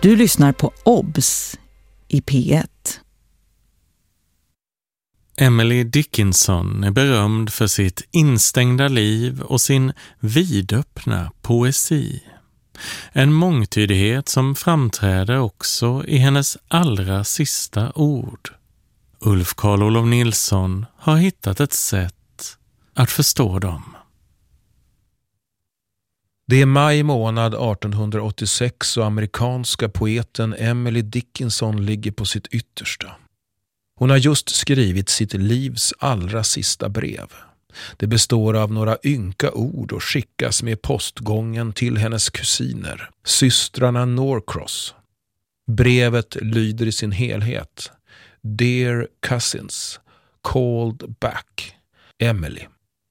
Du lyssnar på OBS i P1. Emily Dickinson är berömd för sitt instängda liv och sin vidöppna poesi. En mångtydighet som framträder också i hennes allra sista ord. Ulf Karl Olof Nilsson har hittat ett sätt att förstå dem. Det är maj månad 1886 och amerikanska poeten Emily Dickinson ligger på sitt yttersta. Hon har just skrivit sitt livs allra sista brev. Det består av några ynka ord och skickas med postgången till hennes kusiner, systrarna Norcross. Brevet lyder i sin helhet: Dear cousins, called back, Emily.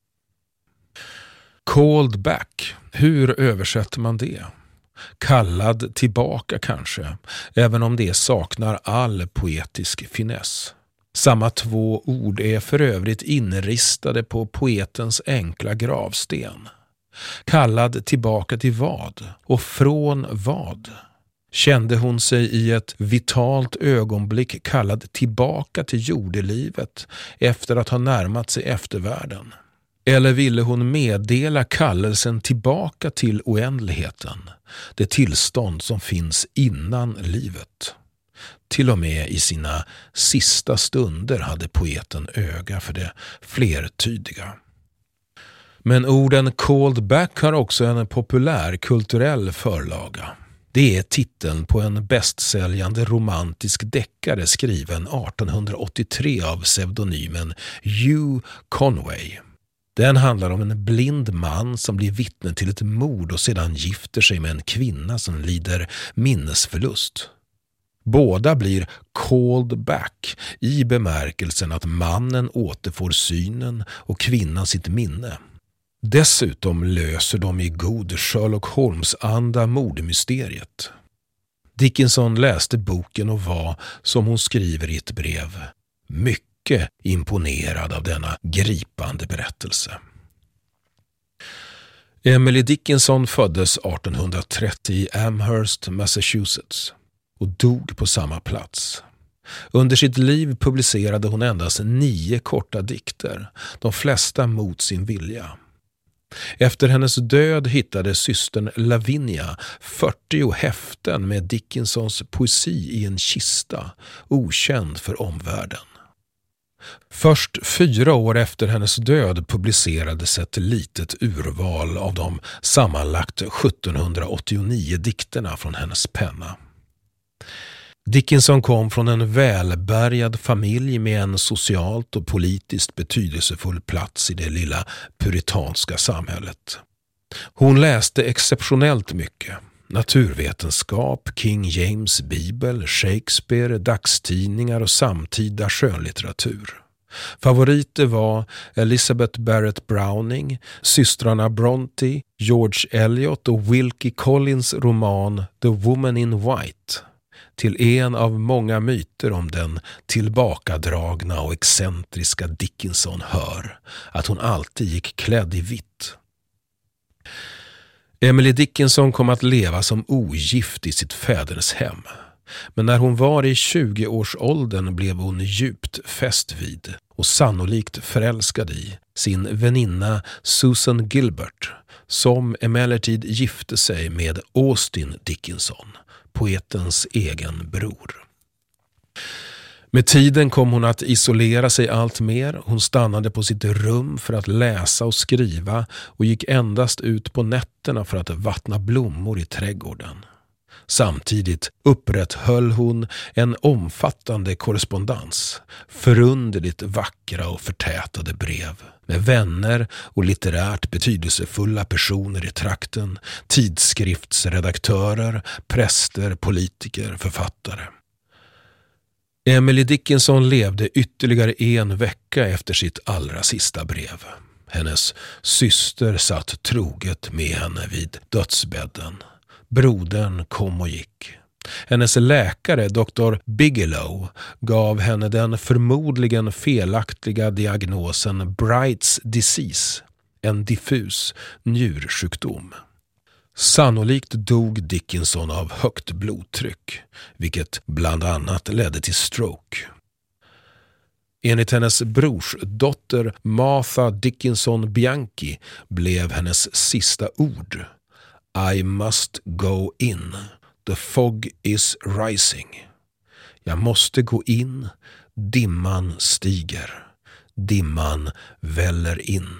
Called back, hur översätter man det? Kallad tillbaka kanske, även om det saknar all poetisk finess. Samma två ord är för övrigt inristade på poetens enkla gravsten. Kallad tillbaka till vad? Och från vad? Kände hon sig i ett vitalt ögonblick kallad tillbaka till jordelivet efter att ha närmat sig eftervärlden? Eller ville hon meddela kallelsen tillbaka till oändligheten, det tillstånd som finns innan livet? Till och med i sina sista stunder hade poeten öga för det flertydiga. Men orden called back har också en populär kulturell förlaga. Det är titeln på en bästsäljande romantisk deckare skriven 1883 av pseudonymen Hugh Conway. Den handlar om en blind man som blir vittne till ett mord och sedan gifter sig med en kvinna som lider minnesförlust. Båda blir called back i bemärkelsen att mannen återfår synen och kvinnan sitt minne. Dessutom löser de i god Sherlock Holmes-anda mordmysteriet. Dickinson läste boken och var, som hon skriver i ett brev, mycket imponerad av denna gripande berättelse. Emily Dickinson föddes 1830 i Amherst, Massachusetts och dog på samma plats. Under sitt liv publicerade hon endast 9 korta dikter, de flesta mot sin vilja. Efter hennes död hittade systern Lavinia 40 häften med Dickinsons poesi i en kista, okänd för omvärlden. Först 4 år efter hennes död publicerades ett litet urval av de sammanlagt 1789 dikterna från hennes penna. Dickinson kom från en välbärgad familj med en socialt och politiskt betydelsefull plats i det lilla puritanska samhället. Hon läste exceptionellt mycket. Naturvetenskap, King James bibel, Shakespeare, dagstidningar och samtida skönlitteratur. Favoriter var Elizabeth Barrett Browning, systrarna Bronte, George Eliot och Wilkie Collins roman The Woman in White. Till en av många myter om den tillbakadragna och excentriska Dickinson hör att hon alltid gick klädd i vitt. Emily Dickinson kom att leva som ogift i sitt fäders hem. Men när hon var i 20-årsåldern blev hon djupt fäst vid och sannolikt förälskad i sin väninna Susan Gilbert, som emellertid gifte sig med Austin Dickinson, poetens egen bror. Med tiden kom hon att isolera sig allt mer. Hon stannade på sitt rum för att läsa och skriva och gick endast ut på nätterna för att vattna blommor i trädgården. Samtidigt upprätthöll hon en omfattande korrespondens, förunderligt vackra och förtätade brev med vänner och litterärt betydelsefulla personer i trakten, tidskriftsredaktörer, präster, politiker, författare. Emily Dickinson levde ytterligare 1 vecka efter sitt allra sista brev. Hennes syster satt troget med henne vid dödsbädden. Brodern kom och gick. Hennes läkare, Dr. Bigelow, gav henne den förmodligen felaktiga diagnosen Bright's disease, en diffus njursjukdom. Sannolikt dog Dickinson av högt blodtryck, vilket bland annat ledde till stroke. Enligt hennes brorsdotter Martha Dickinson Bianchi blev hennes sista ord I must go in. The fog is rising. Jag måste gå in. Dimman stiger. Dimman väller in.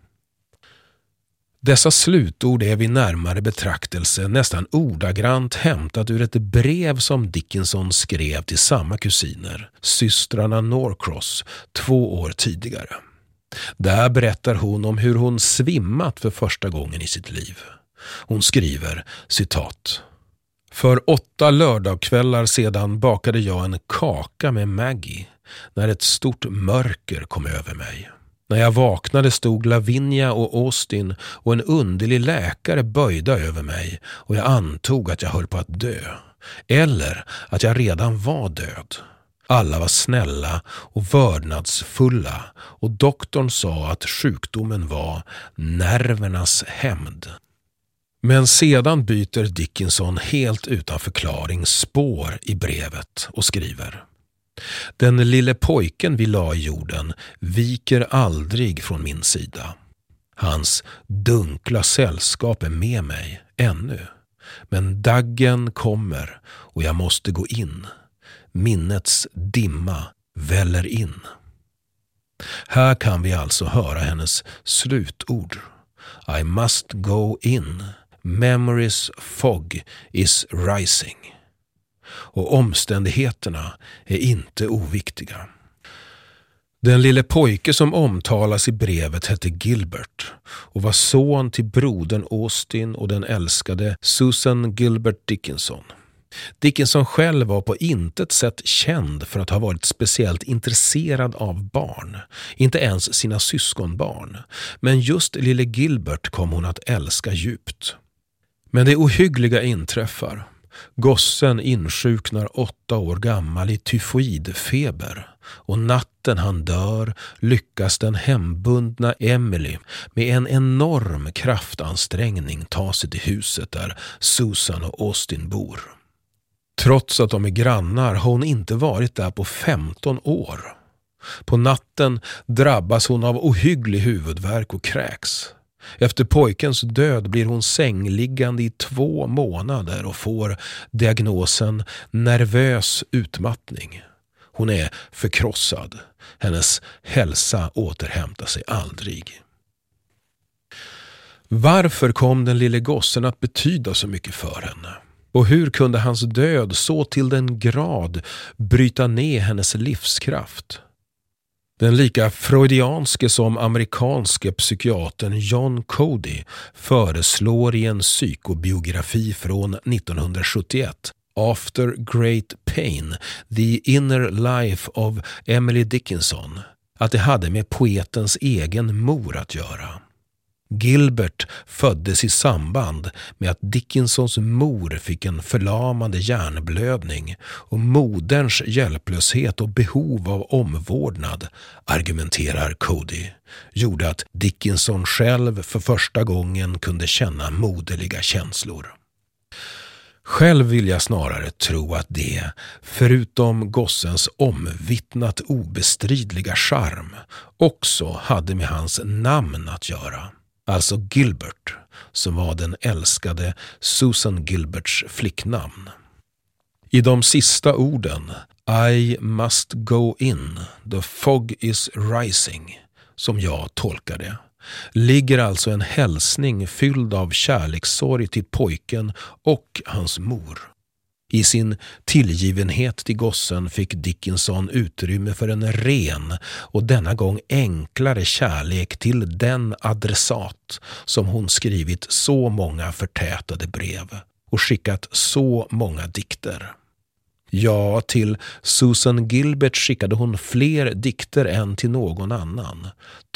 Dessa slutord är vid närmare betraktelse nästan ordagrant hämtat ur ett brev som Dickinson skrev till samma kusiner, systrarna Norcross, 2 år tidigare. Där berättar hon om hur hon svimmat för första gången i sitt liv. Hon skriver, citat: För 8 lördagskvällar sedan bakade jag en kaka med Maggie när ett stort mörker kom över mig. När jag vaknade stod Lavinia och Austin och en underlig läkare böjda över mig och jag antog att jag höll på att dö. Eller att jag redan var död. Alla var snälla och vördnadsfulla och doktorn sa att sjukdomen var nervernas hämnd. Men sedan byter Dickinson helt utan förklaring spår i brevet och skriver: Den lille pojken vi la i jorden viker aldrig från min sida. Hans dunkla sällskap är med mig ännu. Men daggen kommer och jag måste gå in. Minnets dimma väller in. Här kan vi alltså höra hennes slutord. I must go in. Memory's fog is rising. Och omständigheterna är inte oviktiga. Den lille pojke som omtalas i brevet hette Gilbert och var son till brodern Austin och den älskade Susan Gilbert Dickinson. Dickinson själv var på intet sätt känd för att ha varit speciellt intresserad av barn, inte ens sina syskonbarn. Men just lille Gilbert kom hon att älska djupt. Men det ohyggliga inträffar. Gossen insjuknar 8 år gammal i tyfoidfeber och natten han dör lyckas den hembundna Emily med en enorm kraftansträngning ta sig till huset där Susan och Austin bor. Trots att de är grannar har hon inte varit där på 15 år. På natten drabbas hon av ohygglig huvudvärk och kräks. Efter pojkens död blir hon sängliggande i 2 månader och får diagnosen nervös utmattning. Hon är förkrossad. Hennes hälsa återhämtar sig aldrig. Varför kom den lille gossen att betyda så mycket för henne? Och hur kunde hans död så till den grad bryta ner hennes livskraft? Den lika freudianske som amerikanske psykiatern John Cody föreslår i en psykobiografi från 1971, After Great Pain, The Inner Life of Emily Dickinson, att det hade med poetens egen mor att göra. Gilbert föddes i samband med att Dickinsons mor fick en förlamande hjärnblödning och moderns hjälplöshet och behov av omvårdnad, argumenterar Cody, gjorde att Dickinson själv för första gången kunde känna moderliga känslor. Själv vill jag snarare tro att det, förutom gossens omvittnat obestridliga charm, också hade med hans namn att göra. Alltså Gilbert, som var den älskade Susan Gilberts flicknamn. I de sista orden, I must go in, the fog is rising, som jag tolkar det, ligger alltså en hälsning fylld av kärlekssorg till pojken och hans mor. I sin tillgivenhet till gossen fick Dickinson utrymme för en ren och denna gång enklare kärlek till den adressat som hon skrivit så många förtätade brev och skickat så många dikter. Ja, till Susan Gilbert skickade hon fler dikter än till någon annan,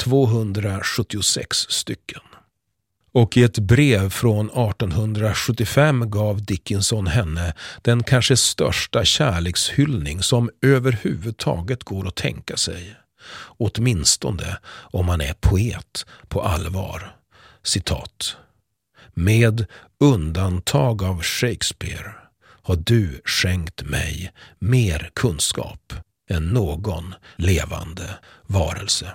276 stycken. Och i ett brev från 1875 gav Dickinson henne den kanske största kärlekshyllning som överhuvudtaget går att tänka sig. Åtminstone om man är poet på allvar. Citat: Med undantag av Shakespeare har du skänkt mig mer kunskap än någon levande varelse.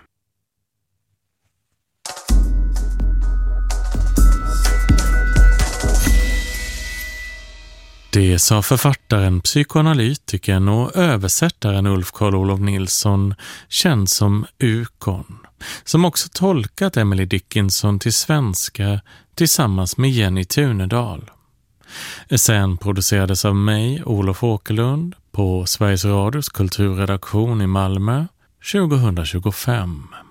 Det sa författaren, psykoanalytikern och översättaren Ulf Karl-Olof Nilsson, känd som Ukon, som också tolkat Emily Dickinson till svenska tillsammans med Jenny Tunedal. Essän producerades av mig, Olof Åkerlund, på Sveriges Radios kulturredaktion i Malmö 2025.